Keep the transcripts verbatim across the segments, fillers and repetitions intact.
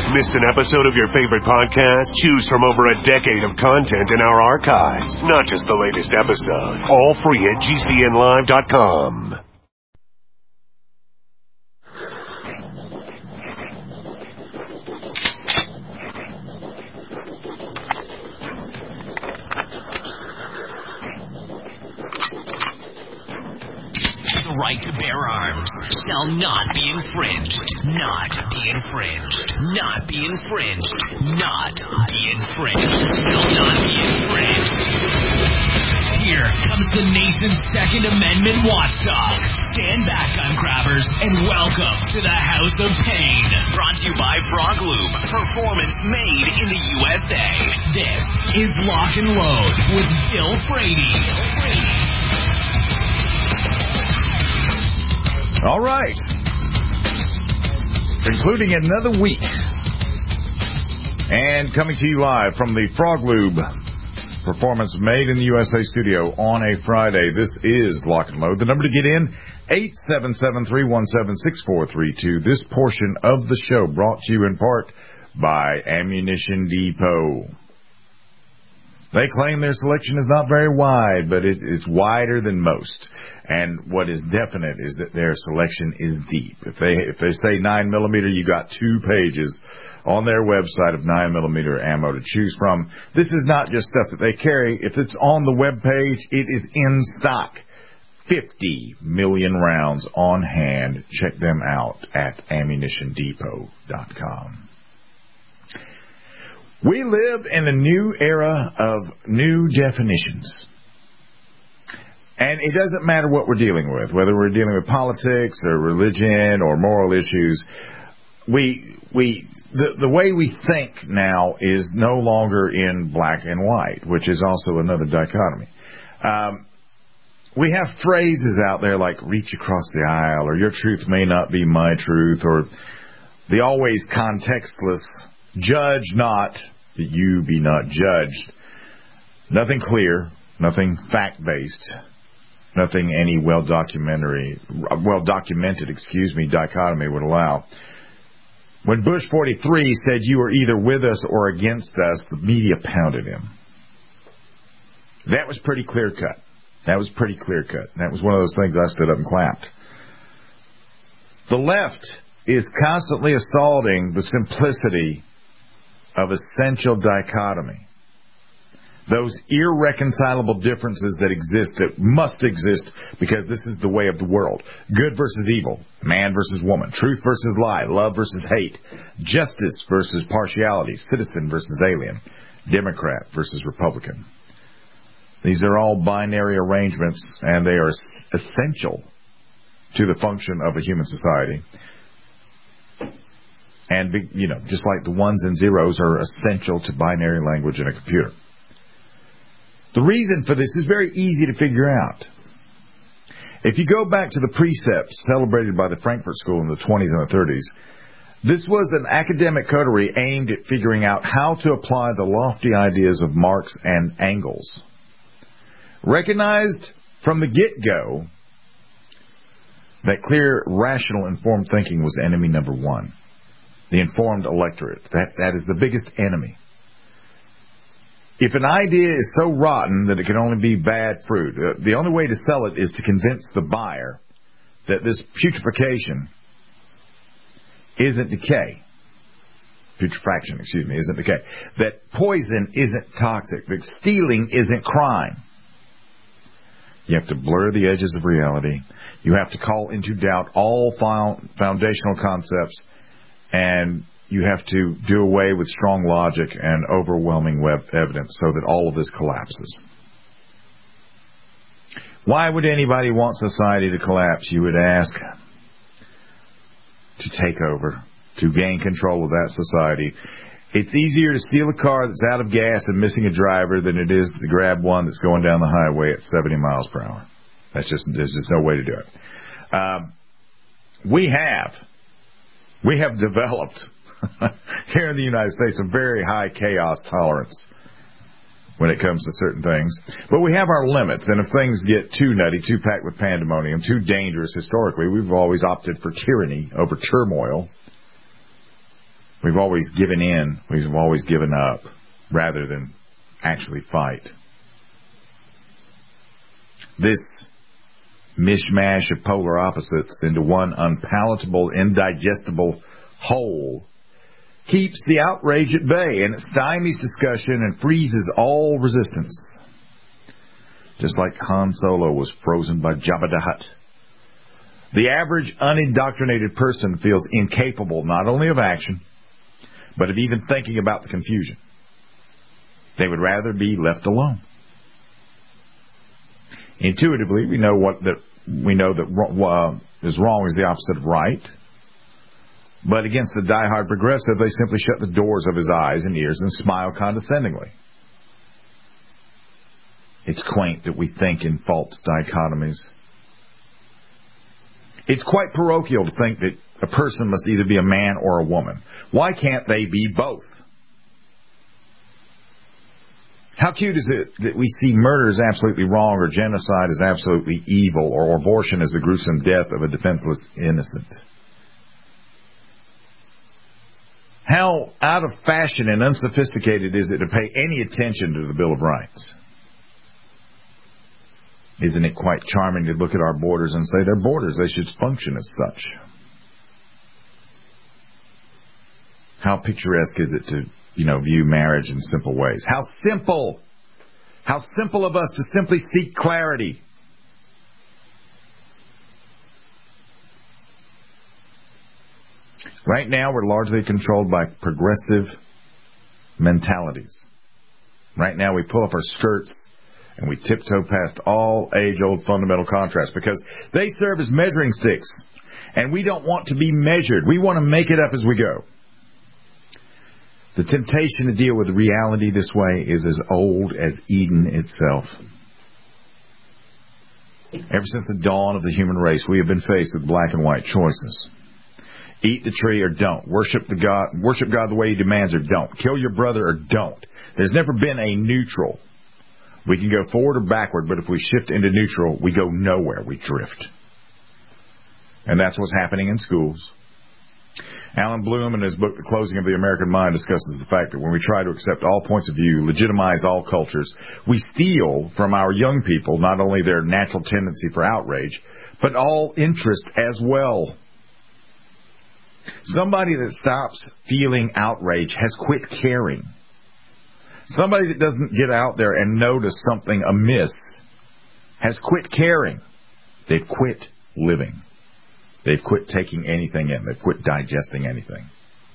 Missed an episode of your favorite podcast? Choose from over a decade of content in our archives, not just the latest episode. All free at G C N live dot com. The right to bear arms shall not be infringed. Not be infringed. Not be infringed. Not be infringed. Shall not be infringed. Here comes the nation's Second Amendment watchdog. Stand back, gun grabbers, and welcome to the House of Pain. Brought to you by Frog Lube. Performance made in the U S A. This is Lock and Load with Bill Frady. Bill Frady. All right. Concluding another week. And coming to you live from the Frog Lube Performance Made in the U S A studio on a Friday. This is Lock and Load. The number to get in, eight seven seven, three one seven, six four three two. This portion of the show brought to you in part by Ammunition Depot. They claim their selection is not very wide, but it, it's wider than most. And what is definite is that their selection is deep. If they if they say nine millimeter, you got two pages on their website of nine millimeter ammo to choose from. This is not just stuff that they carry. If it's on the web page, it is in stock. fifty million rounds on hand. Check them out at ammunition depot dot com. We live in a new era of new definitions. And it doesn't matter what we're dealing with, whether we're dealing with politics or religion or moral issues. We, we, the, the way we think now is no longer in black and white, which is also another dichotomy. Um, we have phrases out there like reach across the aisle, or your truth may not be my truth, or the always contextless judge not, that you be not judged. Nothing clear, nothing fact-based. Nothing any well-documentary, well-documented, excuse me, dichotomy would allow. When Bush forty-three said you were either with us or against us, the media pounded him. That was pretty clear-cut. That was pretty clear-cut. That was one of those things I stood up and clapped. The left is constantly assaulting the simplicity of essential dichotomy. Those irreconcilable differences that exist, that must exist, because this is the way of the world. Good versus evil, man versus woman, truth versus lie, love versus hate, justice versus partiality, citizen versus alien, Democrat versus Republican. These are all binary arrangements, and they are essential to the function of a human society. And, you know, just like the ones and zeros are essential to binary language in a computer. The reason for this is very easy to figure out. If you go back to the precepts celebrated by the Frankfurt School in the twenties and the thirties, this was an academic coterie aimed at figuring out how to apply the lofty ideas of Marx and Engels. Recognized from the get-go that clear, rational, informed thinking was enemy number one. The informed electorate. That, that is the biggest enemy. If an idea is so rotten that it can only be bad fruit, uh, the only way to sell it is to convince the buyer that this putrefaction isn't decay. Putrefaction, excuse me, isn't decay. That poison isn't toxic. That stealing isn't crime. You have to blur the edges of reality. You have to call into doubt all foundational concepts, and you have to do away with strong logic and overwhelming web evidence so that all of this collapses. Why would anybody want society to collapse, you would ask? To take over, to gain control of that society. It's easier to steal a car that's out of gas and missing a driver than it is to grab one that's going down the highway at seventy miles per hour. That's just, there's just no way to do it. Um, we have, we have developed here in the United States a very high chaos tolerance when it comes to certain things. But we have our limits, and if things get too nutty, too packed with pandemonium, too dangerous historically, we've always opted for tyranny over turmoil. We've always given in. We've always given up rather than actually fight. This mishmash of polar opposites into one unpalatable, indigestible whole keeps the outrage at bay, and it stymies discussion and freezes all resistance. Just like Han Solo was frozen by Jabba the Hutt. The average unindoctrinated person feels incapable not only of action, but of even thinking about the confusion. They would rather be left alone. Intuitively, we know what that we know that uh, is wrong is the opposite of right. But against the diehard progressive, they simply shut the doors of his eyes and ears and smile condescendingly. It's quaint that we think in false dichotomies. It's quite parochial to think that a person must either be a man or a woman. Why can't they be both? How cute is it that we see murder as absolutely wrong, or genocide as absolutely evil, or abortion as the gruesome death of a defenseless innocent? How out of fashion and unsophisticated is it to pay any attention to the Bill of Rights? Isn't it quite charming to look at our borders and say they're borders, they should function as such? How picturesque is it to, you know, view marriage in simple ways? How simple! How simple of us to simply seek clarity. Right now, we're largely controlled by progressive mentalities. Right now, we pull up our skirts and we tiptoe past all age-old fundamental contrasts because they serve as measuring sticks. And we don't want to be measured. We want to make it up as we go. The temptation to deal with reality this way is as old as Eden itself. Ever since the dawn of the human race, we have been faced with black and white choices. Eat the tree or don't. Worship the God, worship God the way He demands or don't. Kill your brother or don't. There's never been a neutral. We can go forward or backward, but if we shift into neutral, we go nowhere. We drift. And that's what's happening in schools. Alan Bloom, in his book, The Closing of the American Mind, discusses the fact that when we try to accept all points of view, legitimize all cultures, we steal from our young people not only their natural tendency for outrage, but all interest as well. Somebody that stops feeling outrage has quit caring. Somebody that doesn't get out there and notice something amiss has quit caring. They've quit living. They've quit taking anything in. They've quit digesting anything.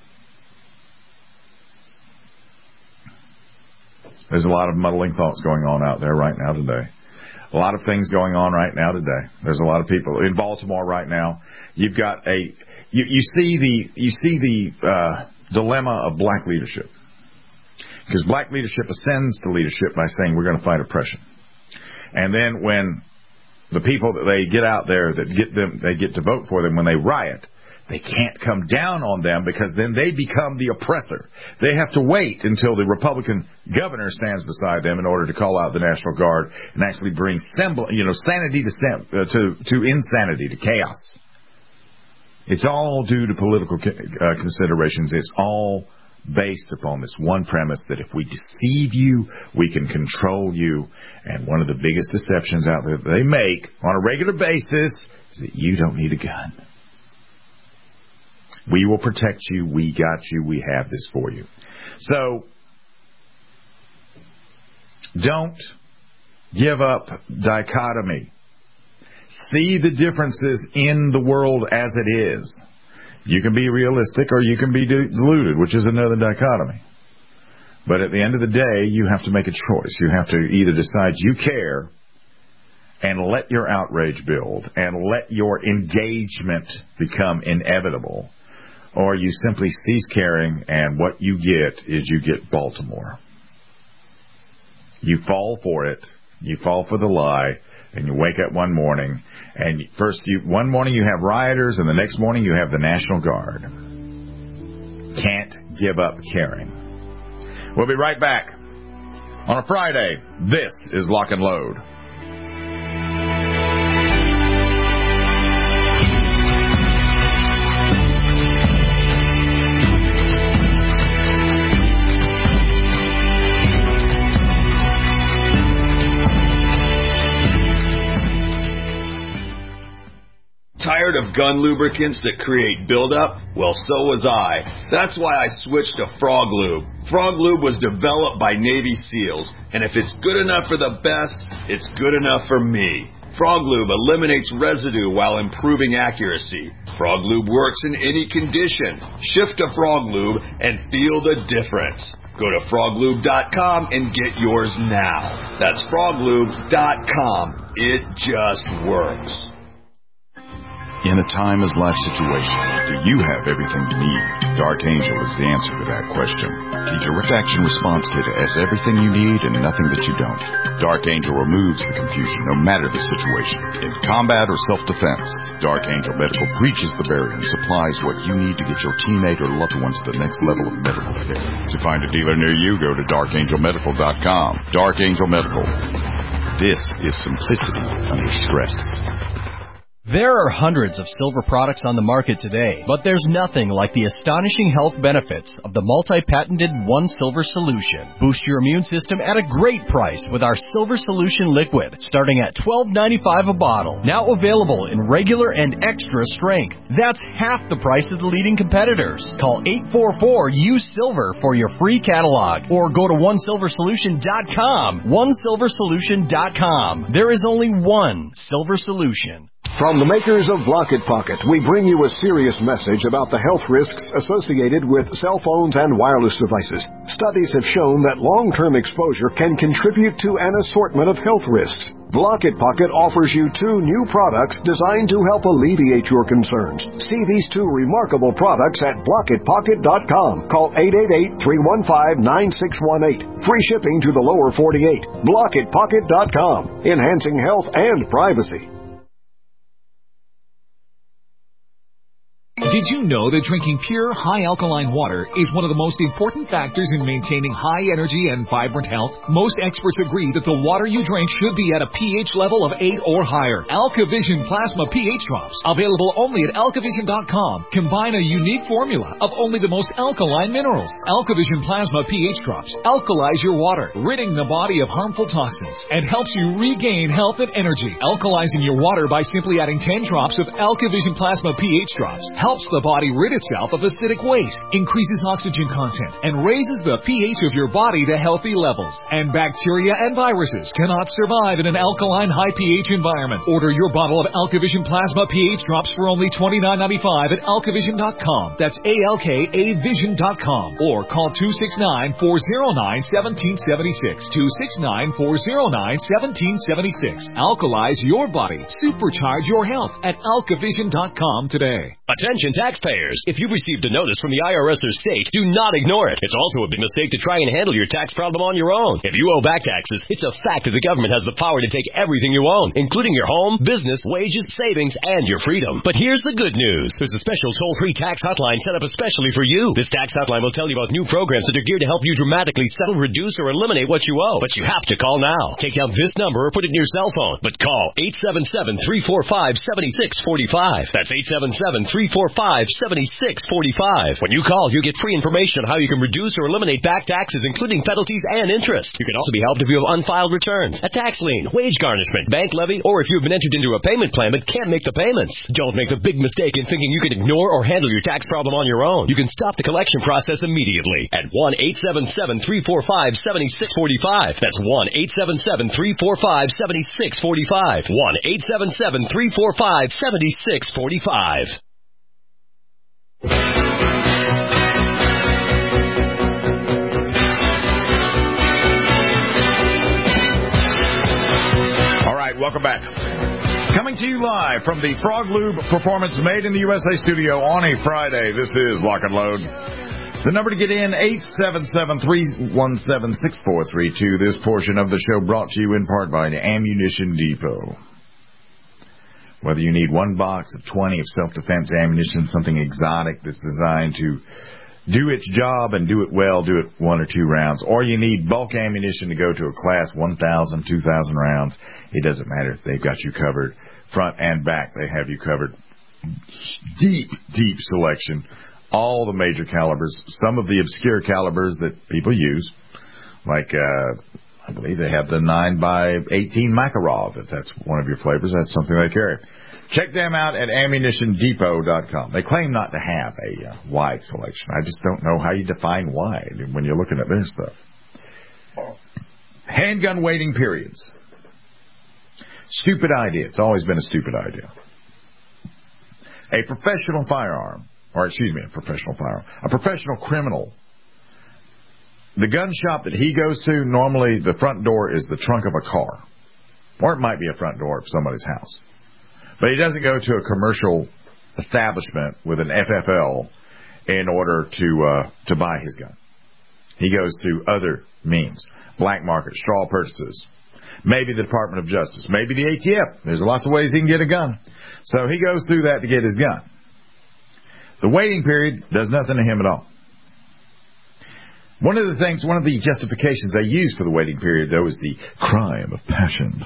There's a lot of muddling thoughts going on out there right now today. A lot of things going on right now today. There's a lot of people in Baltimore right now. You've got a you, you see the you see the uh, dilemma of black leadership, because black leadership ascends to leadership by saying we're going to fight oppression, and then when the people that they get out there that get them they get to vote for them, when they riot, they can't come down on them because then they become the oppressor. They have to wait until the Republican governor stands beside them in order to call out the National Guard and actually bring sembl- you know, sanity to, sem- uh, to to insanity, to chaos. It's all due to political uh, considerations. It's all based upon this one premise that if we deceive you, we can control you. And one of the biggest deceptions out there that they make on a regular basis is that you don't need a gun. We will protect you. We got you. We have this for you. So, don't give up dichotomy. See the differences in the world as it is. You can be realistic or you can be deluded, which is another dichotomy. But at the end of the day, you have to make a choice. You have to either decide you care and let your outrage build and let your engagement become inevitable, or you simply cease caring, and what you get is you get Baltimore. You fall for it. You fall for the lie, and you wake up one morning, and first you one morning you have rioters, and the next morning you have the National Guard. Can't give up caring. We'll be right back on a Friday. This is Lock and Load. Tired of gun lubricants that create buildup? Well, so was I. That's why I switched to Frog Lube. Frog Lube was developed by Navy SEALs, and if it's good enough for the best, it's good enough for me. Frog Lube eliminates residue while improving accuracy. Frog Lube works in any condition. Shift to Frog Lube and feel the difference. Go to frog lube dot com and get yours now. That's frog lube dot com. It just works. In a time as life situation, do you have everything you need? Dark Angel is the answer to that question. The Direct Action Response Kit has everything you need and nothing that you don't. Dark Angel removes the confusion no matter the situation. In combat or self-defense, Dark Angel Medical breaches the barrier and supplies what you need to get your teammate or loved ones to the next level of medical care. To find a dealer near you, go to dark angel medical dot com. Dark Angel Medical. This is simplicity under stress. There are hundreds of silver products on the market today, but there's nothing like the astonishing health benefits of the multi-patented One Silver Solution. Boost your immune system at a great price with our Silver Solution Liquid, starting at twelve ninety-five a bottle. Now available in regular and extra strength. That's half the price of the leading competitors. Call eight four four U Silver for your free catalog, or go to one silver solution dot com. one silver solution dot com. There is only one Silver Solution. From the makers of Block It Pocket, we bring you a serious message about the health risks associated with cell phones and wireless devices. Studies have shown that long-term exposure can contribute to an assortment of health risks. Block It Pocket offers you two new products designed to help alleviate your concerns. See these two remarkable products at block it pocket dot com. Call eight eight eight, three one five, nine six one eight. Free shipping to the lower forty-eight. block it pocket dot com. Enhancing health and privacy. Did you know that drinking pure, high-alkaline water is one of the most important factors in maintaining high energy and vibrant health? Most experts agree that the water you drink should be at a pH level of eight or higher. AlkaVision Plasma pH Drops, available only at alkavision dot com, combine a unique formula of only the most alkaline minerals. AlkaVision Plasma pH Drops alkalize your water, ridding the body of harmful toxins, and helps you regain health and energy. Alkalizing your water by simply adding ten drops of AlkaVision Plasma pH Drops helps the body rid itself of acidic waste, increases oxygen content, and raises the pH of your body to healthy levels. And bacteria and viruses cannot survive in an alkaline high pH environment. Order your bottle of AlkaVision Plasma pH Drops for only twenty-nine ninety-five at alkavision dot com. That's A L K A vision dot com. Or call two six nine, four oh nine, one seven seven six. two six nine, four oh nine, one seven seven six. Alkalize your body. Supercharge your health at alkavision dot com today. Attention taxpayers! If you've received a notice from the I R S or state, do not ignore it. It's also a big mistake to try and handle your tax problem on your own. If you owe back taxes, it's a fact that the government has the power to take everything you own, including your home, business, wages, savings, and your freedom. But here's the good news. There's a special toll-free tax hotline set up especially for you. This tax hotline will tell you about new programs that are geared to help you dramatically settle, reduce, or eliminate what you owe. But you have to call now. Take down this number or put it in your cell phone. But call eight seven seven, three four five, seven six four five. That's eight seven seven, three four five, seven six four five. When you call, you get free information on how you can reduce or eliminate back taxes, including penalties and interest. You can also be helped if you have unfiled returns, a tax lien, wage garnishment, bank levy, or if you have been entered into a payment plan but can't make the payments. Don't make the big mistake in thinking you can ignore or handle your tax problem on your own. You can stop the collection process immediately at one eight seven seven, three four five, seven six four five. That's one eight seven seven, three four five, seven six four five. one eight seven seven, three four five, seven six four five. All right, welcome back. Coming to you live from the Frog Lube Performance Made in the U S A studio on a Friday. This is Lock and Load. The number to get in, eight seven seven, three one seven, six four three two. This portion of the show brought to you in part by the Ammunition Depot. Whether you need one box of twenty of self-defense ammunition, something exotic that's designed to do its job and do it well, do it one or two rounds, or you need bulk ammunition to go to a class one thousand, two thousand rounds, it doesn't matter. They've got you covered front and back. They have you covered. Deep, deep selection. All the major calibers, some of the obscure calibers that people use, like uh, I believe they have the nine by eighteen Makarov, if that's one of your flavors. That's something they carry. Check them out at ammunition depot dot com. They claim not to have a uh, wide selection. I just don't know how you define wide when you're looking at their stuff. Handgun waiting periods. Stupid idea. It's always been a stupid idea. A professional firearm, or excuse me, a professional firearm, a professional criminal. The gun shop that he goes to, normally the front door is the trunk of a car. Or it might be a front door of somebody's house. But he doesn't go to a commercial establishment with an F F L in order to uh, to buy his gun. He goes through other means. Black market, straw purchases. Maybe the Department of Justice. Maybe the A T F. There's lots of ways he can get a gun. So he goes through that to get his gun. The waiting period does nothing to him at all. One of the things, one of the justifications they use for the waiting period, though, is the crime of passion.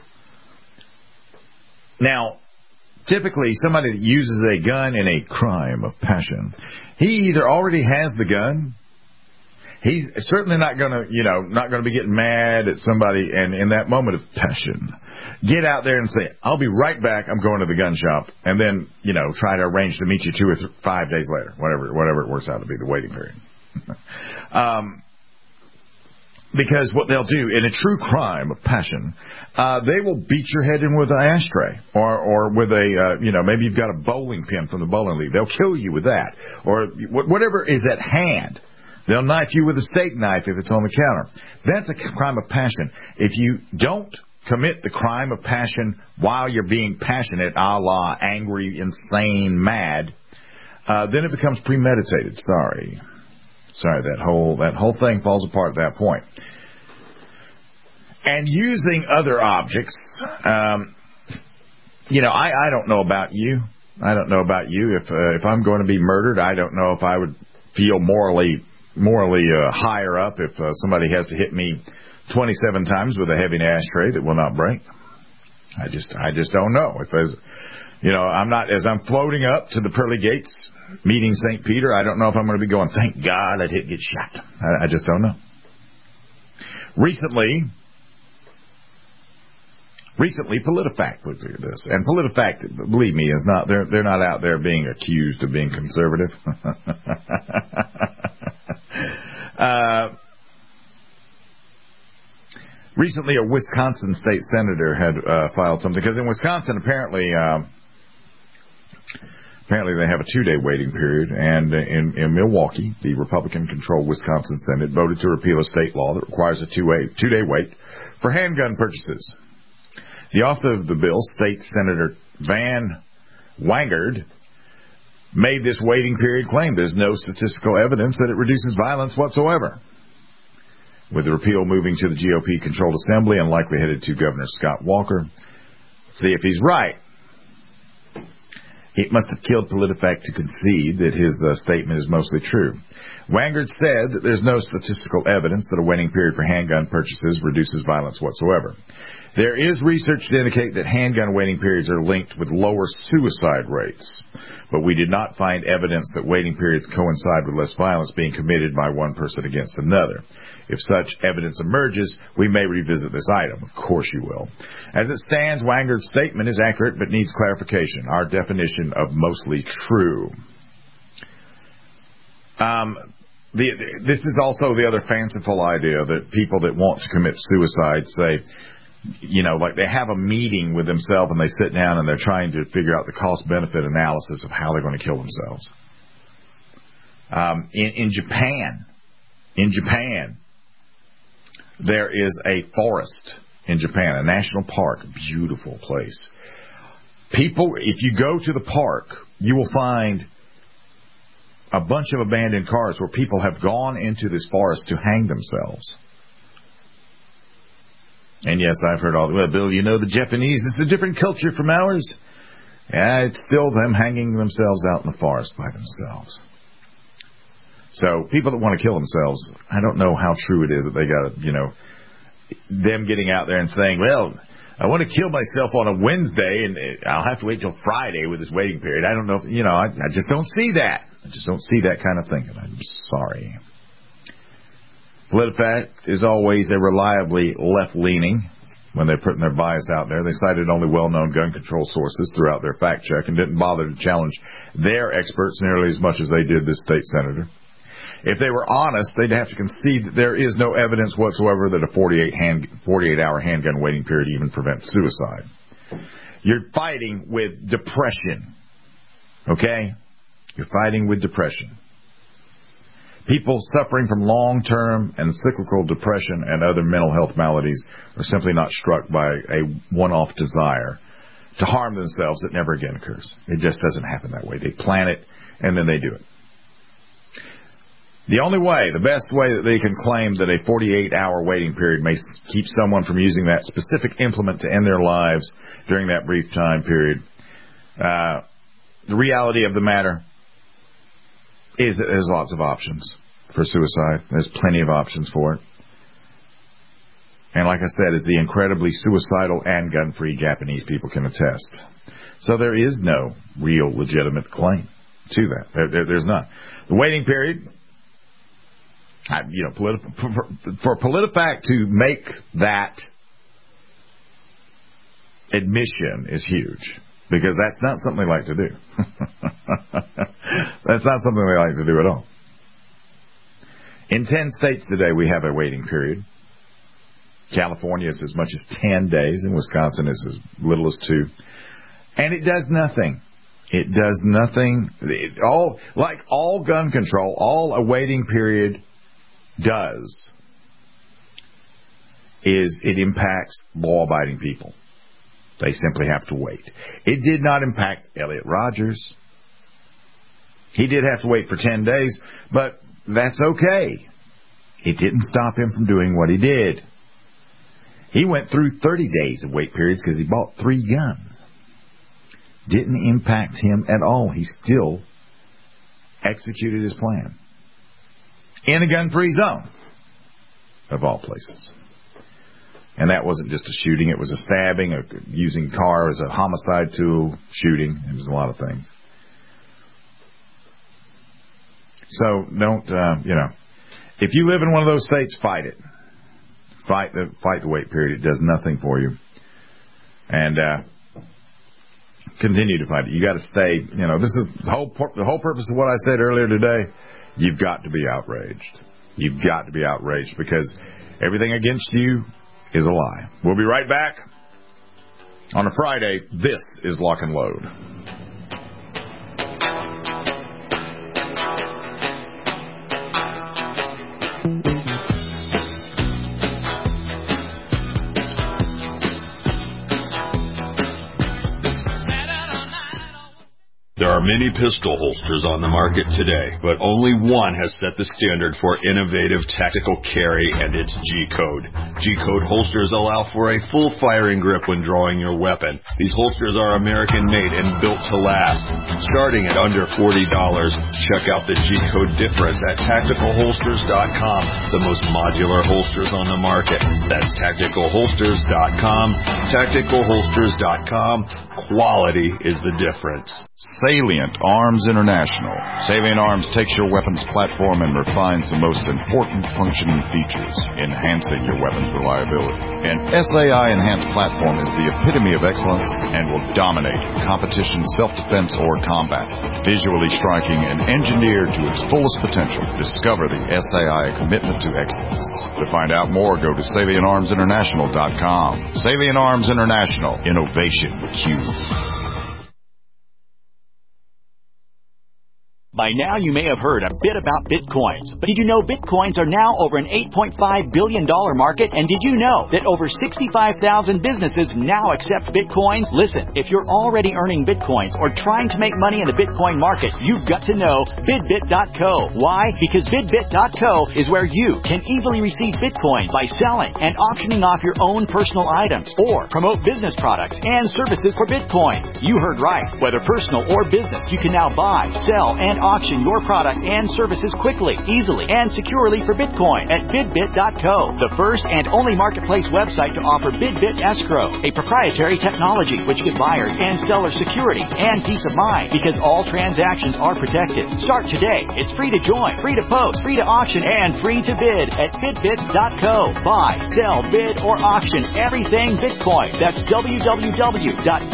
Now, typically, somebody that uses a gun in a crime of passion, he either already has the gun. He's certainly not going to, you know, not going to be getting mad at somebody and in that moment of passion, get out there and say, I'll be right back. I'm going to the gun shop. And then, you know, try to arrange to meet you two or th- five days later, whatever, whatever it works out to be, the waiting period. um, because what they'll do in a true crime of passion, uh, they will beat your head in with an ashtray or, or with a, uh, you know, maybe you've got a bowling pin from the bowling league. They'll kill you with that or whatever is at hand. They'll knife you with a steak knife if it's on the counter. That's a crime of passion. If you don't commit the crime of passion while you're being passionate, a la angry, insane, mad, uh, then it becomes premeditated. Sorry. Sorry, that whole that whole thing falls apart at that point. And using other objects, um, you know, I, I don't know about you. I don't know about you. If uh, if I'm going to be murdered, I don't know if I would feel morally morally uh, higher up if uh, somebody has to hit me twenty-seven times with a heavy ashtray that will not break. I just I just don't know. If as you know, I'm not as I'm floating up to the pearly gates, meeting Saint Peter, I don't know if I'm going to be going, thank God I didn't get shot. I, I just don't know. Recently, recently, PolitiFact looked at this, and PolitiFact, believe me, is not they're they're not out there being accused of being conservative. uh, recently, a Wisconsin state senator had uh, filed something because in Wisconsin, apparently. Uh, Apparently they have a two-day waiting period, and in, in Milwaukee, the Republican-controlled Wisconsin Senate voted to repeal a state law that requires a two-day two-day wait for handgun purchases. The author of the bill, State Senator Van Wangerd, made this waiting period claim there's no statistical evidence that it reduces violence whatsoever. With the repeal moving to the G O P-controlled assembly and likely headed to Governor Scott Walker, see if he's right. It must have killed PolitiFact to concede that his uh, statement is mostly true. Wangerd said that there's no statistical evidence that a waiting period for handgun purchases reduces violence whatsoever. There is research to indicate that handgun waiting periods are linked with lower suicide rates, but we did not find evidence that waiting periods coincide with less violence being committed by one person against another. If such evidence emerges, we may revisit this item. Of course you will. As it stands, Wangerd's statement is accurate but needs clarification. Our definition of mostly true. Um, the, this is also the other fanciful idea that people that want to commit suicide say, you know, like they have a meeting with themselves and they sit down and they're trying to figure out the cost-benefit analysis of how they're going to kill themselves. Um, in, in Japan, in Japan, there is a forest in Japan, a national park, a beautiful place. People, if you go to the park, you will find a bunch of abandoned cars where people have gone into this forest to hang themselves. And yes, I've heard all the, well, Bill, you know the Japanese, it's a different culture from ours. Yeah, it's still them hanging themselves out in the forest by themselves. So people that want to kill themselves, I don't know how true it is that they got, you know, them getting out there and saying, well, I want to kill myself on a Wednesday and I'll have to wait till Friday with this waiting period. I don't know if, you know, I, I just don't see that. I just don't see that kind of thinking. I'm sorry. PolitiFact is always a reliably left-leaning when they're putting their bias out there. They cited only well-known gun control sources throughout their fact check and didn't bother to challenge their experts nearly as much as they did this state senator. If they were honest, they'd have to concede that there is no evidence whatsoever that a forty-eight hand, forty-eight hour handgun waiting period even prevents suicide. You're fighting with depression. Okay? You're fighting with depression. People suffering from long-term and cyclical depression and other mental health maladies are simply not struck by a one-off desire to harm themselves that never again occurs. It just doesn't happen that way. They plan it, and then they do it. The only way, the best way that they can claim that a forty-eight hour waiting period may keep someone from using that specific implement to end their lives during that brief time period, uh, the reality of the matter is that there's lots of options for suicide. There's plenty of options for it. And like I said, it's the incredibly suicidal and gun-free Japanese people can attest. So there is no real legitimate claim to that. There, there, there's none. The waiting period, I, you know, politi- for, for PolitiFact to make that admission is huge. Because that's not something they like to do. That's not something they like to do at all. In ten states today, we have a waiting period. California is as much as ten days, and Wisconsin is as little as two. And it does nothing. It does nothing. It all like all gun control, all a waiting period does is it impacts law-abiding people. They simply have to wait. It did not impact Elliot Rogers. He did have to wait for ten days, but that's okay. It didn't stop him from doing what he did. He went through thirty days of wait periods because he bought three guns. Didn't impact him at all. He still executed his plan. In a gun-free zone, of all places. And that wasn't just a shooting. It was a stabbing, a, using car as a homicide tool, shooting. It was a lot of things. So don't, uh, you know, if you live in one of those states, fight it. Fight the fight the wait period. It does nothing for you. And uh, continue to fight it. You got to stay, you know, this is the whole, the whole purpose of what I said earlier today. You've got to be outraged. You've got to be outraged because everything against you is a lie. We'll be right back on a Friday. This is Lock and Load. There are many pistol holsters on the market today, but only one has set the standard for innovative tactical carry, and it's G-Code. G-Code holsters allow for a full firing grip when drawing your weapon. These holsters are American-made and built to last. Starting at under forty dollars, check out the G-Code difference at tactical holsters dot com, the most modular holsters on the market. That's tactical holsters dot com. tactical holsters dot com. Quality is the difference. Salient Arms International. Salient Arms takes your weapons platform and refines the most important functioning features, enhancing your weapon's reliability. An S A I enhanced platform is the epitome of excellence and will dominate competition, self-defense, or combat. Visually striking and engineered to its fullest potential, discover the S A I commitment to excellence. To find out more, go to salient arms international dot com. Salient Arms International. Innovation with you. By now, you may have heard a bit about Bitcoins. But did you know Bitcoins are now over an eight point five billion dollars market? And did you know that over sixty-five thousand businesses now accept Bitcoins? Listen, if you're already earning Bitcoins or trying to make money in the Bitcoin market, you've got to know Bidbit dot co. Why? Because Bidbit dot co is where you can easily receive Bitcoin by selling and auctioning off your own personal items or promote business products and services for Bitcoin. You heard right. Whether personal or business, you can now buy, sell, and auction your product and services quickly, easily, and securely for Bitcoin at bidbit dot co, the first and only marketplace website to offer BidBit Escrow, a proprietary technology which gives buyers and sellers security and peace of mind because all transactions are protected. Start today. It's free to join, free to post, free to auction, and free to bid at bidbit dot co. Buy, sell, bid, or auction everything Bitcoin. That's w w w dot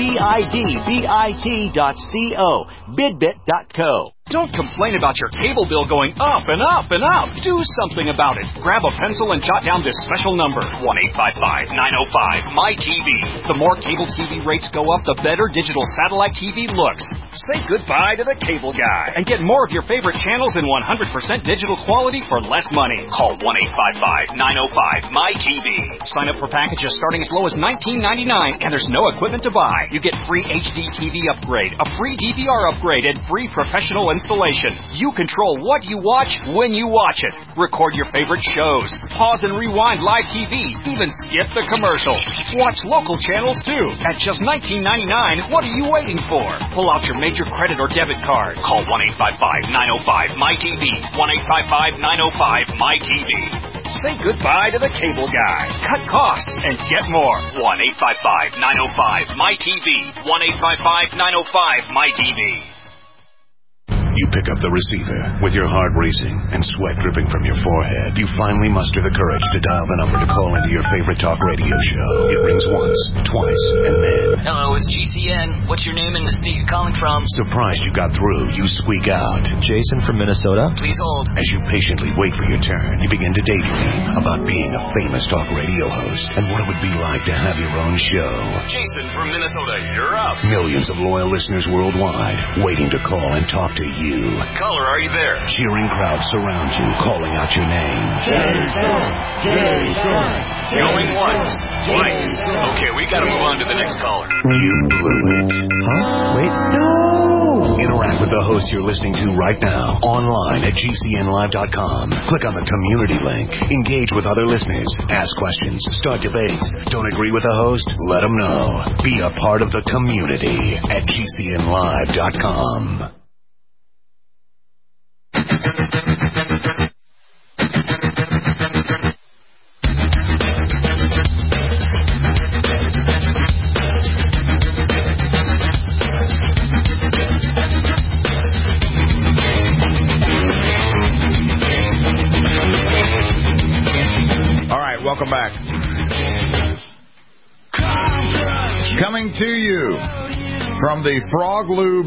bidbit dot co. bidbit dot co. Don't complain about your cable bill going up and up and up. Do something about it. Grab a pencil and jot down this special number, one eight five five, nine oh five, M Y T V. The more cable T V rates go up, the better digital satellite T V looks. Say goodbye to the cable guy and get more of your favorite channels in one hundred percent digital quality for less money. Call one eight five five, nine oh five, M Y T V. Sign up for packages starting as low as nineteen ninety-nine, and there's no equipment to buy. You get free H D T V upgrade, a free D V R upgrade, and free professional installation. You control what you watch when you watch it. Record your favorite shows. Pause and rewind live T V. Even skip the commercials. Watch local channels too. At just nineteen ninety-nine, what are you waiting for? Pull out your major credit or debit card. Call one eight five five, nine oh five, M Y T V. one eight five five, nine oh five, M Y T V. Say goodbye to the cable guy. Cut costs and get more. one eight five five, nine oh five, M Y T V. one eight five five, nine oh five, M Y T V. You pick up the receiver with your heart racing and sweat dripping from your forehead. You finally muster the courage to dial the number to call into your favorite talk radio show. It rings once, twice, and then... Hello, it's G C N. What's your name and the state you're calling from? Surprised you got through, you squeak out. Jason from Minnesota? Please hold. As you patiently wait for your turn, you begin to daydream about being a famous talk radio host and what it would be like to have your own show. Jason from Minnesota, you're up. Millions of loyal listeners worldwide waiting to call and talk to you. You. Caller, are you there? Cheering crowds surround you, calling out your name. Jason! Jason! Going once, twice. Okay, we gotta move on to the next caller. You blew it. Huh? Wait, no! Interact with the host you're listening to right now, online at G C N live dot com. Click on the community link. Engage with other listeners. Ask questions. Start debates. Don't agree with the host? Let them know. Be a part of the community at G C N live dot com. All right, welcome back. Coming to you from the Frog Lube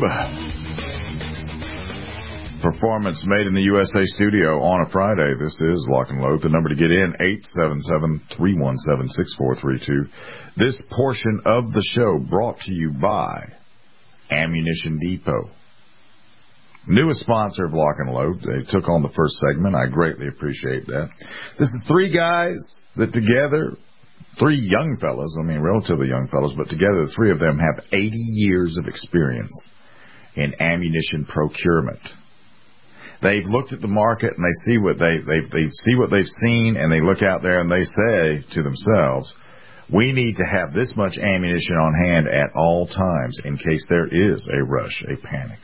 Performance Made in the U S A studio on a Friday. This is Lock and Load. The number to get in, eight seven seven, three one seven, six four three two. This portion of the show brought to you by Ammunition Depot. Newest sponsor of Lock and Load. They took on the first segment. I greatly appreciate that. This is three guys that together, three young fellas, I mean relatively young fellas, but together the three of them have eighty years of experience in ammunition procurement. They've looked at the market and they see what they they they see what they've seen, and they look out there and they say to themselves, "We need to have this much ammunition on hand at all times in case there is a rush, a panic."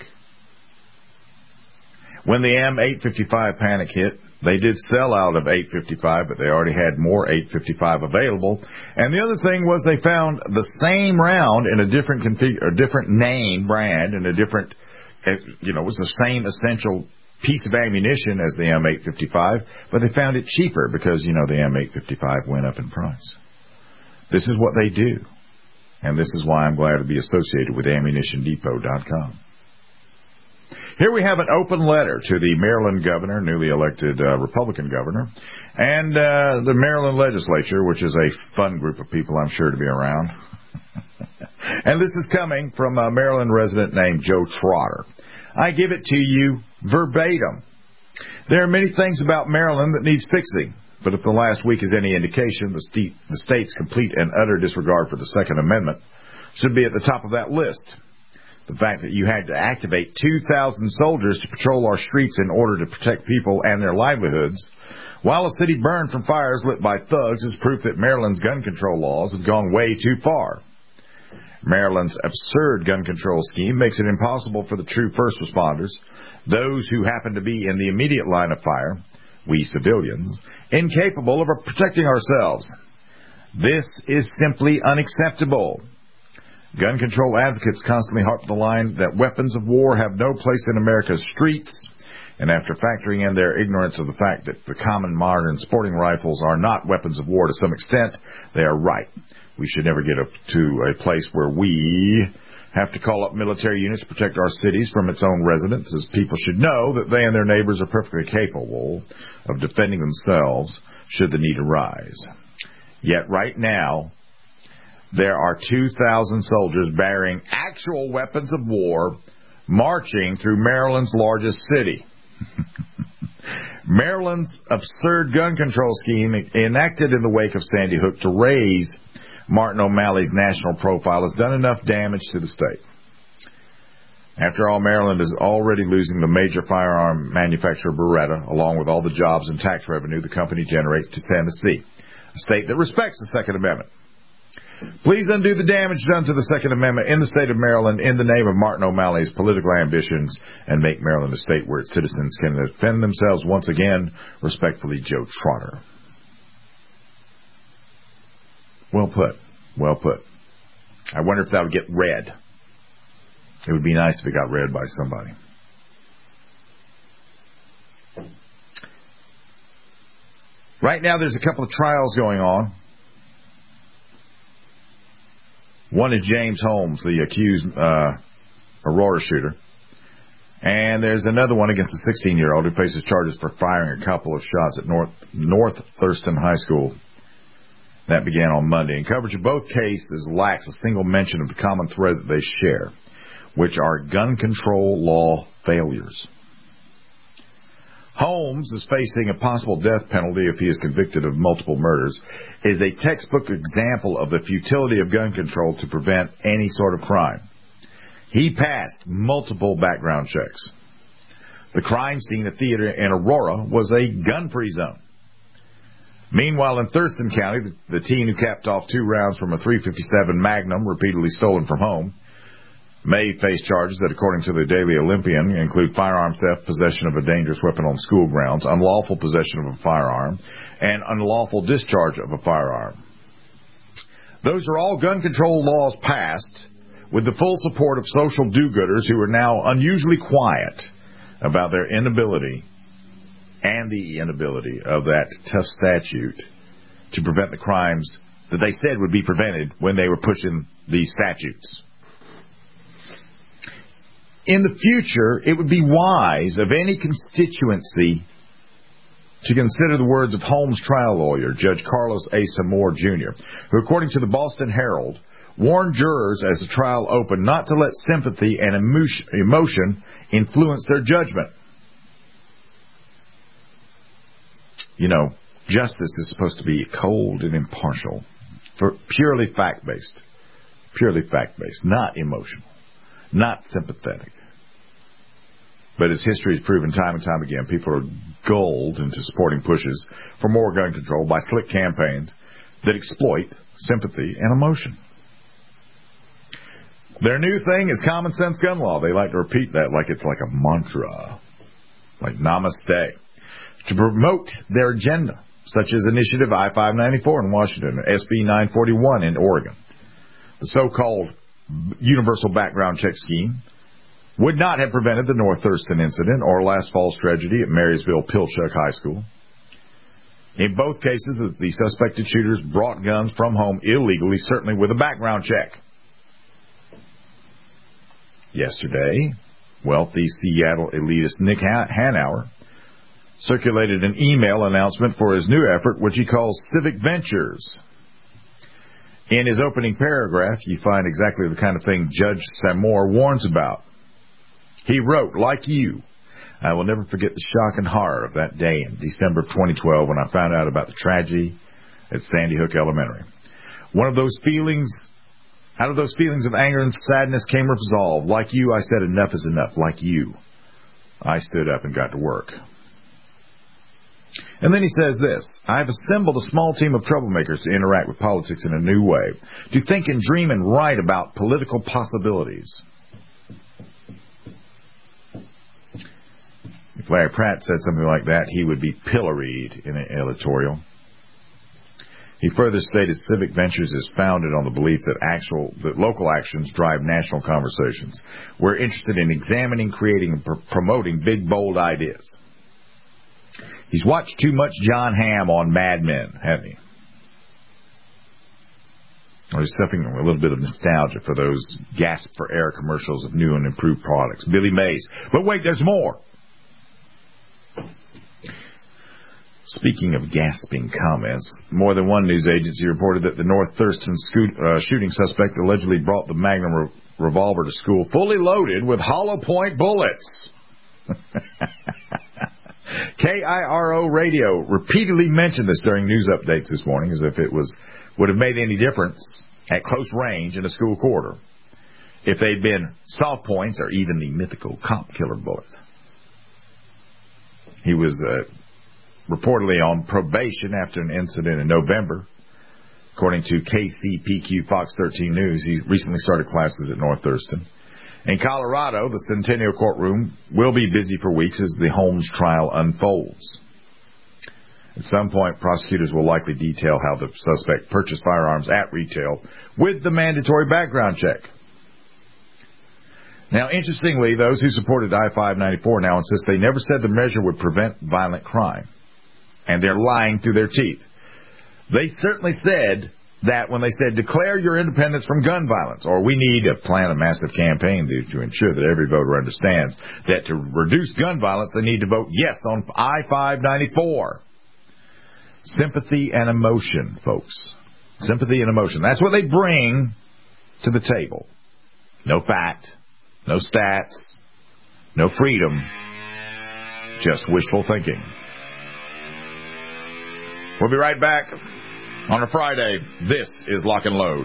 When the M eight fifty-five panic hit, they did sell out of eight fifty-five, but they already had more eight fifty-five available. And the other thing was they found the same round in a different config- or different name brand and a different, you know, it was the same essential piece of ammunition as the M eight fifty-five, but they found it cheaper because, you know, the M eight fifty-five went up in price. This is what they do, and this is why I'm glad to be associated with ammunition depot dot com. Here we have an open letter to the Maryland governor, newly elected uh, Republican governor, and uh, the Maryland legislature, which is a fun group of people I'm sure to be around. And this is coming from a Maryland resident named Joe Trotter. I give it to you verbatim. There are many things about Maryland that needs fixing, but if the last week is any indication, the, st- the state's complete and utter disregard for the Second Amendment should be at the top of that list. The fact that you had to activate two thousand soldiers to patrol our streets in order to protect people and their livelihoods, while a city burned from fires lit by thugs, is proof that Maryland's gun control laws have gone way too far. Maryland's absurd gun control scheme makes it impossible for the true first responders, those who happen to be in the immediate line of fire, we civilians, incapable of protecting ourselves. This is simply unacceptable. Gun control advocates constantly harp the line that weapons of war have no place in America's streets, and after factoring in their ignorance of the fact that the common modern sporting rifles are not weapons of war to some extent, they are right. We should never get up to a place where we have to call up military units to protect our cities from its own residents, as people should know that they and their neighbors are perfectly capable of defending themselves should the need arise. Yet right now, there are two thousand soldiers bearing actual weapons of war marching through Maryland's largest city. Maryland's absurd gun control scheme enacted in the wake of Sandy Hook to raise Martin O'Malley's national profile has done enough damage to the state. After all, Maryland is already losing the major firearm manufacturer Beretta, along with all the jobs and tax revenue the company generates, to Tennessee, a state that respects the Second Amendment. Please undo the damage done to the Second Amendment in the state of Maryland in the name of Martin O'Malley's political ambitions and make Maryland a state where its citizens can defend themselves once again. Respectfully, Joe Trotter. Well put. Well put. I wonder if that would get read. It would be nice if it got read by somebody. Right now there's a couple of trials going on. One is James Holmes, the accused uh, Aurora shooter. And there's another one against a sixteen-year-old who faces charges for firing a couple of shots at North, North Thurston High School. That began on Monday. And coverage of both cases lacks a single mention of the common thread that they share, which are gun control law failures. Holmes is facing a possible death penalty if he is convicted of multiple murders, is a textbook example of the futility of gun control to prevent any sort of crime. He passed multiple background checks. The crime scene at theater in Aurora was a gun-free zone. Meanwhile, in Thurston County, the, the teen who capped off two rounds from a three fifty-seven Magnum repeatedly stolen from home may face charges that, according to the Daily Olympian, include firearm theft, possession of a dangerous weapon on school grounds, unlawful possession of a firearm, and unlawful discharge of a firearm. Those are all gun control laws passed with the full support of social do-gooders who are now unusually quiet about their inability and the inability of that tough statute to prevent the crimes that they said would be prevented when they were pushing these statutes. In the future, it would be wise of any constituency to consider the words of Holmes' trial lawyer, Judge Carlos A. Samore, Junior, who, according to the Boston Herald, warned jurors as the trial opened not to let sympathy and emotion influence their judgment. You know, justice is supposed to be cold and impartial, for purely fact-based, purely fact-based, not emotional, not sympathetic. But as history has proven time and time again, people are gulled into supporting pushes for more gun control by slick campaigns that exploit sympathy and emotion. Their new thing is common sense gun law. They like to repeat that like it's like a mantra, like namaste, to promote their agenda, such as Initiative I five ninety-four in Washington, S B nine forty-one in Oregon. The so-called universal background check scheme would not have prevented the North Thurston incident or last fall's tragedy at Marysville Pilchuck High School. In both cases, the suspected shooters brought guns from home illegally, certainly with a background check. Yesterday, wealthy Seattle elitist Nick Hanauer circulated an email announcement for his new effort, which he calls Civic Ventures. In his opening paragraph, you find exactly the kind of thing Judge Samore warns about. He wrote, like you, I will never forget the shock and horror of that day in December of twenty twelve when I found out about the tragedy at Sandy Hook Elementary. One of those feelings, out of those feelings of anger and sadness came resolve. Like you, I said enough is enough. Like you, I stood up and got to work. And then he says this, I've assembled a small team of troublemakers to interact with politics in a new way, to think and dream and write about political possibilities. If Larry Pratt said something like that, he would be pilloried in an editorial. He further stated Civic Ventures is founded on the belief that actual that local actions drive national conversations. We're interested in examining, creating, and pr- promoting big, bold ideas. He's watched too much John Hamm on Mad Men, hasn't he? Or he's suffering a little bit of nostalgia for those gasp for air commercials of new and improved products. Billy Mays. But wait, there's more. Speaking of gasping comments, more than one news agency reported that the North Thurston scoot, uh, shooting suspect allegedly brought the Magnum re- revolver to school fully loaded with hollow point bullets. K I R O Radio repeatedly mentioned this during news updates this morning as if it was would have made any difference at close range in a school quarter if they'd been soft points or even the mythical cop killer bullet. He was uh, reportedly on probation after an incident in November. According to K C P Q Fox thirteen News, he recently started classes at North Thurston. In Colorado, the Centennial Courtroom will be busy for weeks as the Holmes trial unfolds. At some point, prosecutors will likely detail how the suspect purchased firearms at retail with the mandatory background check. Now, interestingly, those who supported I five ninety-four now insist they never said the measure would prevent violent crime. And they're lying through their teeth. They certainly said that when they said, declare your independence from gun violence, or we need to plan a massive campaign to, to ensure that every voter understands that to reduce gun violence, they need to vote yes on I five ninety-four. Sympathy and emotion, folks. Sympathy and emotion. That's what they bring to the table. No fact, no stats, no freedom, just wishful thinking. We'll be right back. On a Friday, this is Lock and Load.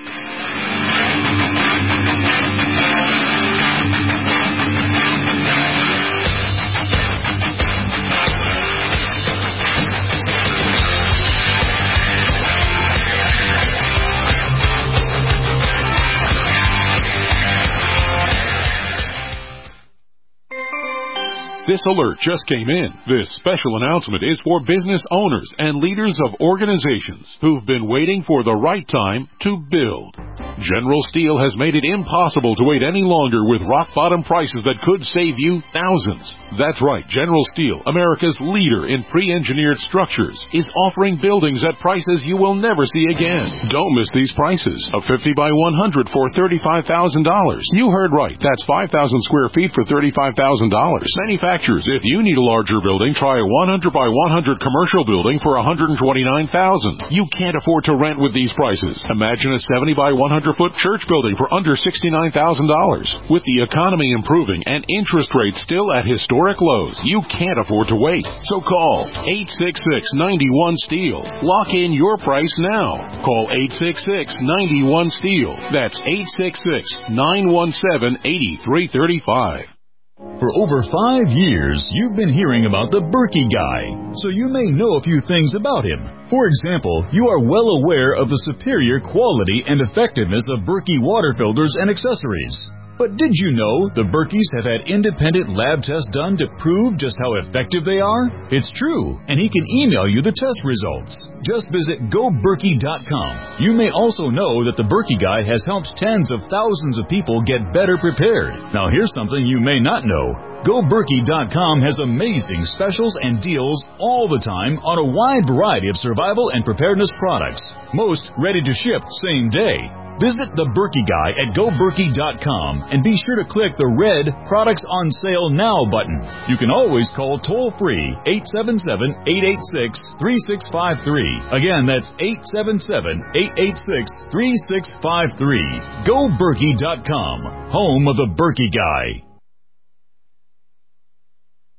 This alert just came in. This special announcement is for business owners and leaders of organizations who've been waiting for the right time to build. General Steel has made it impossible to wait any longer with rock-bottom prices that could save you thousands. That's right, General Steel, America's leader in pre-engineered structures, is offering buildings at prices you will never see again. Don't miss these prices. A fifty by one hundred for thirty-five thousand dollars. You heard right. That's five thousand square feet for thirty-five thousand dollars. Manufacturers, if you need a larger building, try a one hundred by one hundred commercial building for one hundred twenty-nine thousand dollars. You can't afford to rent with these prices. Imagine a seventy by one hundred foot church building for under sixty-nine thousand dollars. With the economy improving and interest rates still at historic lows, you can't afford to wait. So call eight six six, nine one, STEEL. Lock in your price now. Call eight six six, nine one, STEEL. That's eight six six, nine one seven, eight three three five. For over five years, you've been hearing about the Berkey Guy, so you may know a few things about him. For example, you are well aware of the superior quality and effectiveness of Berkey water filters and accessories. But did you know the Berkeys have had independent lab tests done to prove just how effective they are? It's true, and he can email you the test results. Just visit go berkey dot com. You may also know that the Berkey Guy has helped tens of thousands of people get better prepared. Now here's something you may not know. go berkey dot com has amazing specials and deals all the time on a wide variety of survival and preparedness products. Most ready to ship same day. Visit the Berkey Guy at go berkey dot com and be sure to click the red Products on Sale Now button. You can always call toll-free eight seven seven, eight eight six, three six five three. Again, that's eight seven seven, eight eight six, three six five three. go berkey dot com, home of the Berkey Guy.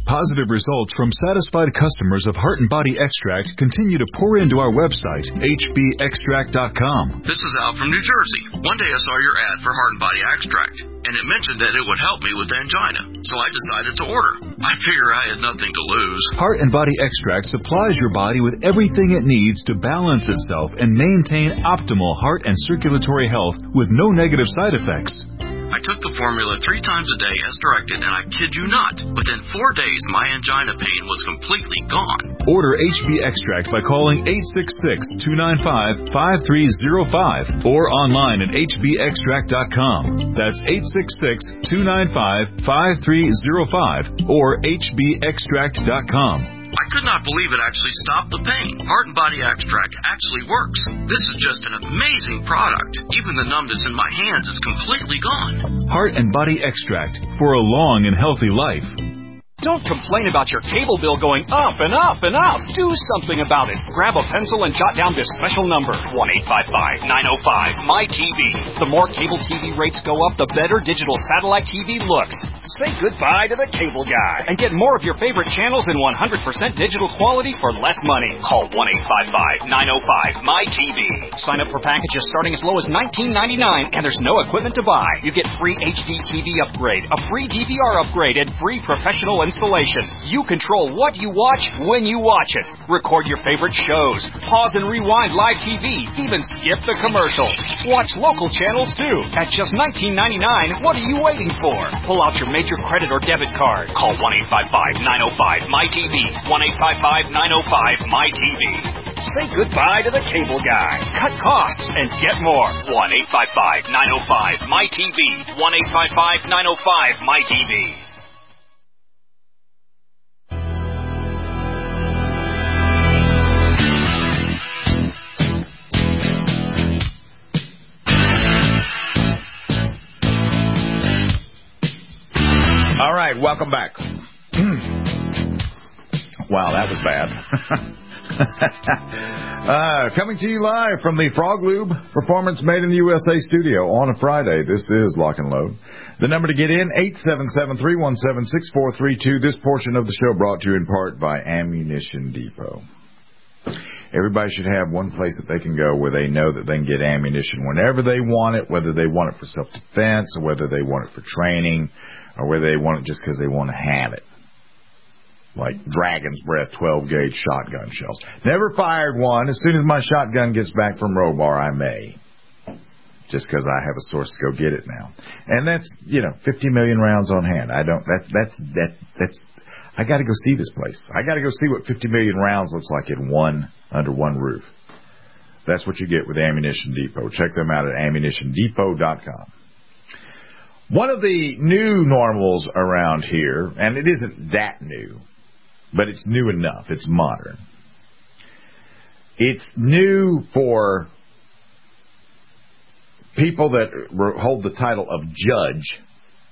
Positive results from satisfied customers of Heart and Body Extract continue to pour into our website, H B extract dot com. This is Al from New Jersey. One day I saw your ad for Heart and Body Extract, and it mentioned that it would help me with angina, so I decided to order. I figure I had nothing to lose. Heart and Body Extract supplies your body with everything it needs to balance itself and maintain optimal heart and circulatory health with no negative side effects. I took the formula three times a day as directed, and I kid you not, within four days my angina pain was completely gone. Order H B Extract by calling eight six six, two nine five, five three zero five or online at H B extract dot com. That's eight six six, two nine five, five three zero five or H B extract dot com. I could not believe it actually stopped the pain. Heart and Body Extract actually works. This is just an amazing product. Even the numbness in my hands is completely gone. Heart and Body Extract for a long and healthy life. Don't complain about your cable bill going up and up and up. Do something about it. Grab a pencil and jot down this special number, one eight five five, nine oh five, M Y T V. The more cable T V rates go up, the better digital satellite T V looks. Say goodbye to the cable guy and get more of your favorite channels in one hundred percent digital quality for less money. Call one eight five five, nine oh five, M Y T V. Sign up for packages starting as low as nineteen ninety-nine, and there's no equipment to buy. You get free H D T V upgrade, a free D V R upgrade, and free professional installation. You control what you watch when you watch it. Record your favorite shows. Pause and rewind live T V. Even skip the commercials. Watch local channels too. At just nineteen ninety-nine, what are you waiting for? Pull out your major credit or debit card. Call one eight five five, nine oh five, M Y T V. one eight five five, nine oh five, M Y T V. Say goodbye to the cable guy. Cut costs and get more. one eight five five, nine oh five, M Y T V. one eight five five, nine oh five, M Y T V. All right, welcome back. Wow, that was bad. uh, coming to you live from the Frog Lube Performance Made in the U S A studio on a Friday. This is Lock and Load. The number to get in, eight seven seven, three one seven, six four three two. This portion of the show brought to you in part by Ammunition Depot. Everybody should have one place that they can go where they know that they can get ammunition whenever they want it, whether they want it for self-defense or whether they want it for training or whether they want it just because they want to have it. Like Dragon's Breath twelve gauge shotgun shells. Never fired one. As soon as my shotgun gets back from Robar, I may. Just because I have a source to go get it now. And that's, you know, fifty million rounds on hand. I don't, that, that's, that, that's, I got to go see this place. I got to go see what fifty million rounds looks like in one, under one roof. That's what you get with Ammunition Depot. Check them out at ammunition depot dot com. One of the new normals around here, and it isn't that new, but it's new enough. It's modern. It's new for people that hold the title of judge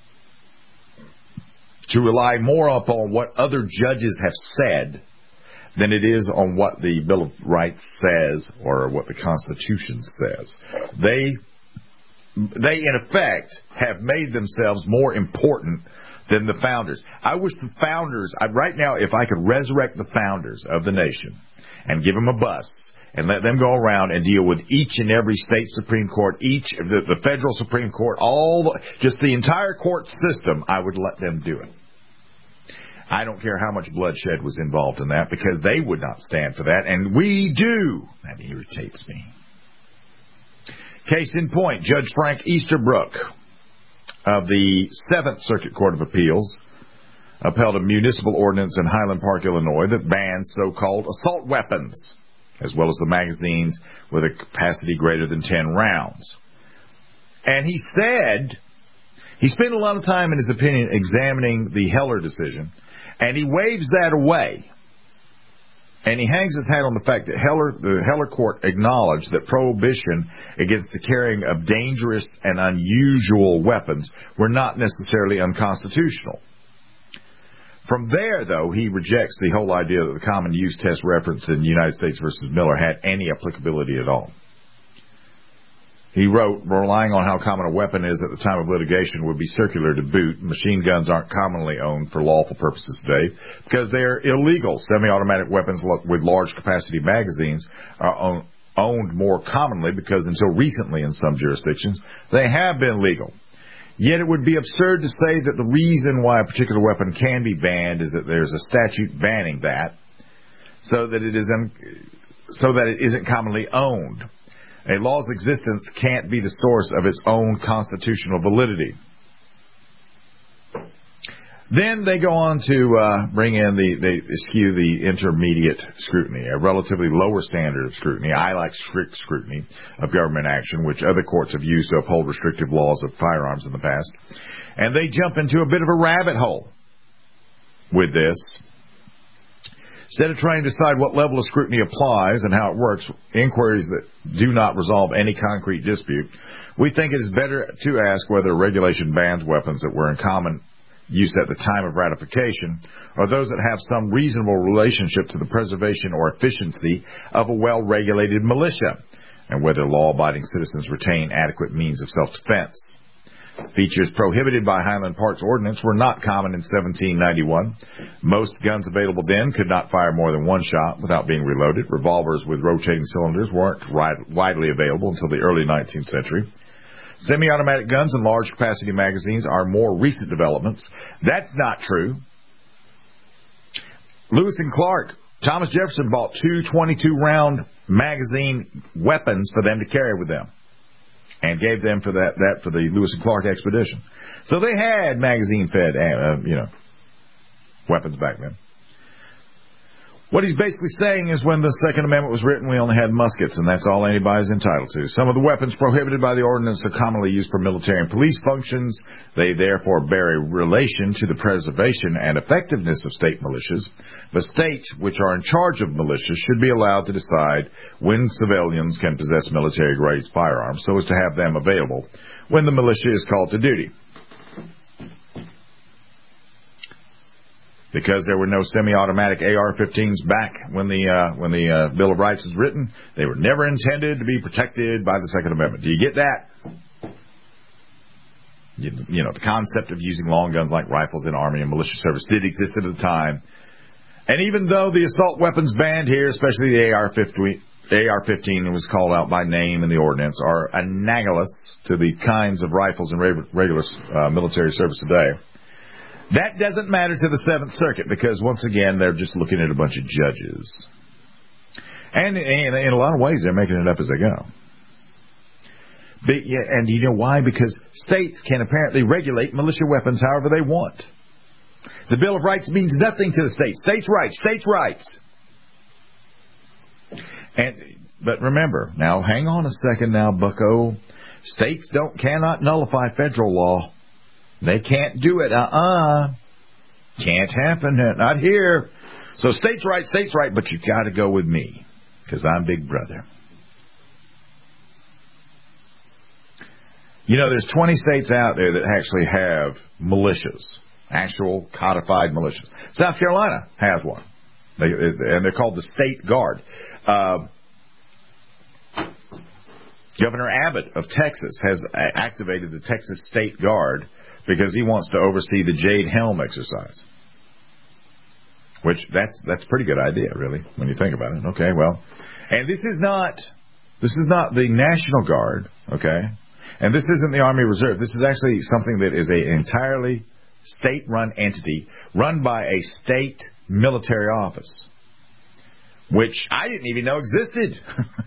to rely more upon what other judges have said than it is on what the Bill of Rights says or what the Constitution says. They, they in effect, have made themselves more important than the founders. I wish the founders, I, right now, if I could resurrect the founders of the nation and give them a bus and let them go around and deal with each and every state Supreme Court, each the, the federal Supreme Court, all the, just the entire court system, I would let them do it. I don't care how much bloodshed was involved in that because they would not stand for that, and we do. That irritates me. Case in point, Judge Frank Easterbrook of the Seventh Circuit Court of Appeals upheld a municipal ordinance in Highland Park, Illinois that bans so-called assault weapons, as well as the magazines with a capacity greater than ten rounds. And he said, he spent a lot of time, in his opinion, examining the Heller decision, and he waves that away. And he hangs his hat on the fact that Heller, the Heller court acknowledged that prohibition against the carrying of dangerous and unusual weapons were not necessarily unconstitutional. From there, though, he rejects the whole idea that the common use test reference in United States versus Miller had any applicability at all. He wrote, relying on how common a weapon is at the time of litigation would be circular to boot. Machine guns aren't commonly owned for lawful purposes today because they're illegal. Semi-automatic weapons with large capacity magazines are own, owned more commonly because until recently in some jurisdictions, they have been legal. Yet it would be absurd to say that the reason why a particular weapon can be banned is that there's a statute banning that, so that it isn't, so that it isn't commonly owned. A law's existence can't be the source of its own constitutional validity. Then they go on to uh, bring in the, they eschew the intermediate scrutiny, a relatively lower standard of scrutiny. I like strict scrutiny of government action, which other courts have used to uphold restrictive laws of firearms in the past. And they jump into a bit of a rabbit hole with this. Instead of trying to decide what level of scrutiny applies and how it works, inquiries that do not resolve any concrete dispute, we think it is better to ask whether a regulation bans weapons that were in common use at the time of ratification, or those that have some reasonable relationship to the preservation or efficiency of a well-regulated militia, and whether law-abiding citizens retain adequate means of self-defense. Features prohibited by Highland Park's ordinance were not common in seventeen ninety-one. Most guns available then could not fire more than one shot without being reloaded. Revolvers with rotating cylinders weren't widely available until the early nineteenth century. Semi-automatic guns and large-capacity magazines are more recent developments. That's not true. Lewis and Clark, Thomas Jefferson bought two twenty-two round magazine weapons for them to carry with them, and gave them for that, that for the Lewis and Clark expedition. So they had magazine-fed, uh, you know, weapons back then. What he's basically saying is when the Second Amendment was written, we only had muskets, and that's all anybody's entitled to. Some of the weapons prohibited by the ordinance are commonly used for military and police functions. They therefore bear a relation to the preservation and effectiveness of state militias. The states, which are in charge of militias, should be allowed to decide when civilians can possess military-grade firearms so as to have them available when the militia is called to duty. Because there were no semi-automatic A R fifteens back when the uh, when the uh, Bill of Rights was written, they were never intended to be protected by the Second Amendment. Do you get that? You, you know, the concept of using long guns like rifles in Army and militia service did exist at the time. And even though the assault weapons banned here, especially the A R fifteen was called out by name in the ordinance, are analogous to the kinds of rifles in regular uh, military service today. That doesn't matter to the Seventh Circuit because, once again, they're just looking at a bunch of judges. And in, in a lot of ways, they're making it up as they go. But, yeah, and you know why? Because states can apparently regulate militia weapons however they want. The Bill of Rights means nothing to the states. States' rights, states' rights. And But remember, now hang on a second now, bucko. States don't cannot nullify federal law. They can't do it. Uh-uh. Can't happen. Not here. So states' right, states' right, but you got to go with me because I'm Big Brother. You know, there's twenty states out there that actually have militias, actual codified militias. South Carolina has one, they, and they're called the State Guard. Uh, Governor Abbott of Texas has activated the Texas State Guard because he wants to oversee the Jade Helm exercise. Which, that's that's a pretty good idea, really, when you think about it. Okay, well, and this is not, this is not the National Guard, okay? And this isn't the Army Reserve. This is actually something that is an entirely state-run entity run by a state military office, which I didn't even know existed.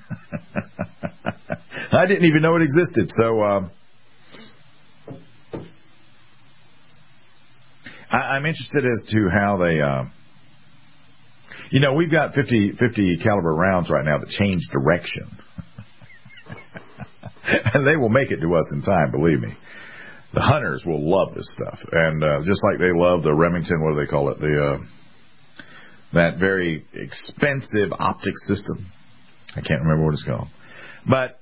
I didn't even know it existed. So, um, I, I'm interested as to how they, uh, you know, we've got fifty, fifty caliber rounds right now that change direction. And they will make it to us in time, believe me. The hunters will love this stuff. And uh, just like they love the Remington, what do they call it? The uh, that very expensive optic system. I can't remember what it's called. But,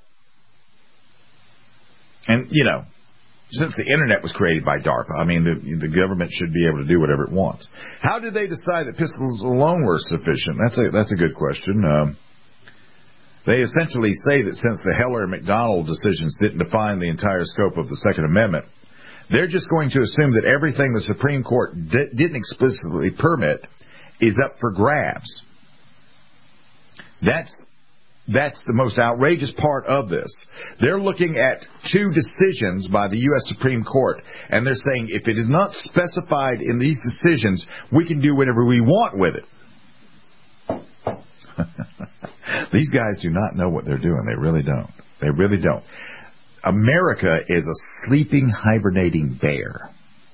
and, you know, since the Internet was created by DARPA, I mean, the, the government should be able to do whatever it wants. How did they decide that pistols alone were sufficient? That's a that's a good question. Um, They essentially say that since the Heller and McDonald decisions didn't define the entire scope of the Second Amendment, they're just going to assume that everything the Supreme Court di- didn't explicitly permit is up for grabs. That's that's the most outrageous part of this. They're looking at two decisions by the U S Supreme Court, and they're saying if it is not specified in these decisions, we can do whatever we want with it. These guys do not know what they're doing. They really don't. They really don't. America is a sleeping, hibernating bear.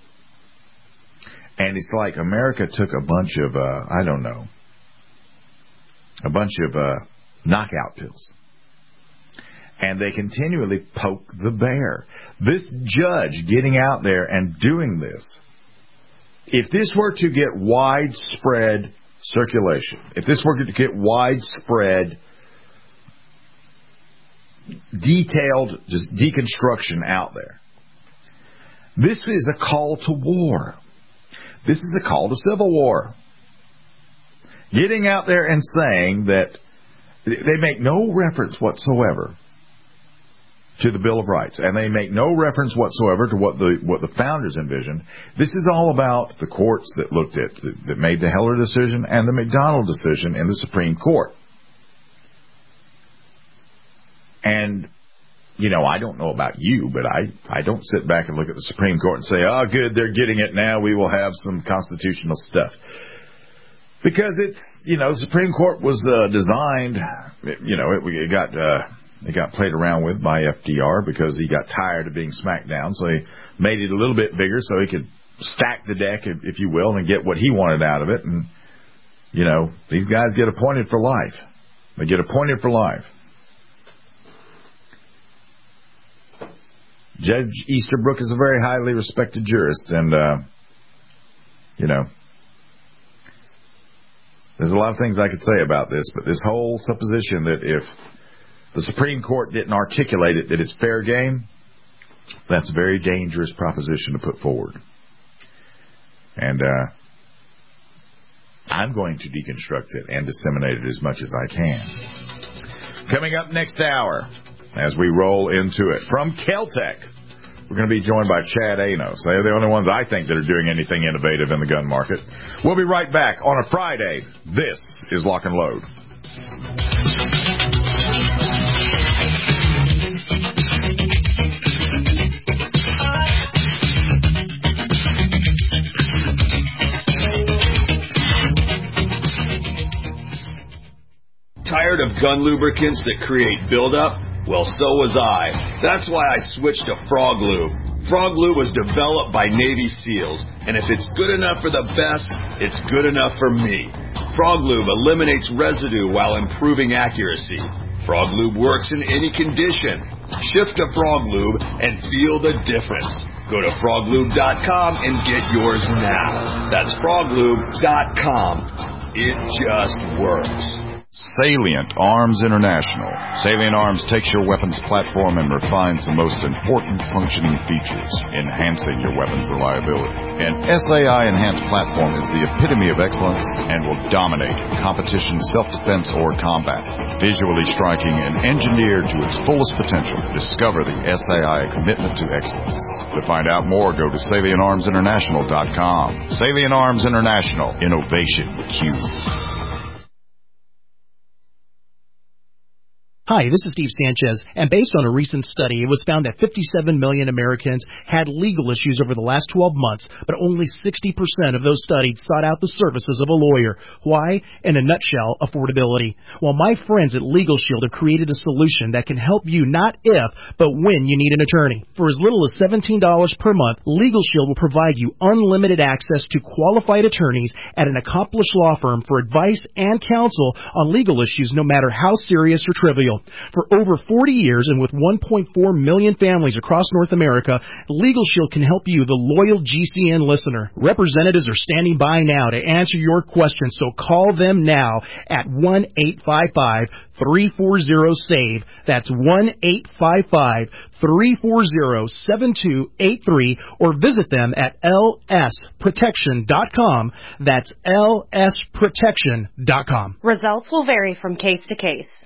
And it's like America took a bunch of, uh, I don't know, a bunch of uh, knockout pills. And they continually poke the bear. This judge getting out there and doing this, if this were to get widespread circulation, if this were to get widespread, detailed just deconstruction out there, this is a call to war. This is a call to civil war. Getting out there and saying that they make no reference whatsoever to the Bill of Rights, and they make no reference whatsoever to what the what the founders envisioned. This is all about the courts that looked at, that made the Heller decision and the McDonald decision in the Supreme Court. And, you know, I don't know about you, but I, I don't sit back and look at the Supreme Court and say, oh, good, they're getting it now, we will have some constitutional stuff. Because it's, you know, the Supreme Court was uh, designed, you know, it, it got... Uh, It got played around with by F D R because he got tired of being smacked down, so he made it a little bit bigger so he could stack the deck, if, if you will, and get what he wanted out of it. And, you know, these guys get appointed for life. They get appointed for life. Judge Easterbrook is a very highly respected jurist, and, uh, you know, there's a lot of things I could say about this, but this whole supposition that if the Supreme Court didn't articulate it, that it's fair game, that's a very dangerous proposition to put forward. And uh, I'm going to deconstruct it and disseminate it as much as I can. Coming up next hour, as we roll into it, from Keltec, we're going to be joined by Chad Anos. They're the only ones I think that are doing anything innovative in the gun market. We'll be right back on a Friday. This is Lock and Load. Tired of gun lubricants that create buildup? Well, so was I. That's why I switched to Frog Lube. Frog Lube was developed by Navy SEALs, and if it's good enough for the best, it's good enough for me. Frog Lube eliminates residue while improving accuracy. Frog Lube works in any condition. Shift to Frog Lube and feel the difference. Go to frog lube dot com and get yours now. That's frog lube dot com. It just works. Salient Arms International. Salient Arms takes your weapons platform and refines the most important functioning features, enhancing your weapon's reliability. An S A I enhanced platform is the epitome of excellence and will dominate competition, self-defense, or combat. Visually striking and engineered to its fullest potential, discover the S A I commitment to excellence. To find out more, go to salient arms international dot com. Salient Arms International. Innovation Q. Hi, this is Steve Sanchez, and based on a recent study, it was found that fifty-seven million Americans had legal issues over the last twelve months, but only sixty percent of those studied sought out the services of a lawyer. Why? In a nutshell, affordability. Well, my friends at Legal Shield have created a solution that can help you not if, but when you need an attorney. For as little as seventeen dollars per month, Legal Shield will provide you unlimited access to qualified attorneys at an accomplished law firm for advice and counsel on legal issues, no matter how serious or trivial. For over forty years and with one point four million families across North America, Legal Shield can help you, the loyal G C N listener. Representatives are standing by now to answer your questions, so call them now at one eight five five, three four zero, S A V E. That's one eight five five, three four zero, seven two eight three, or visit them at L S protection dot com. That's L S protection dot com. Results will vary from case to case.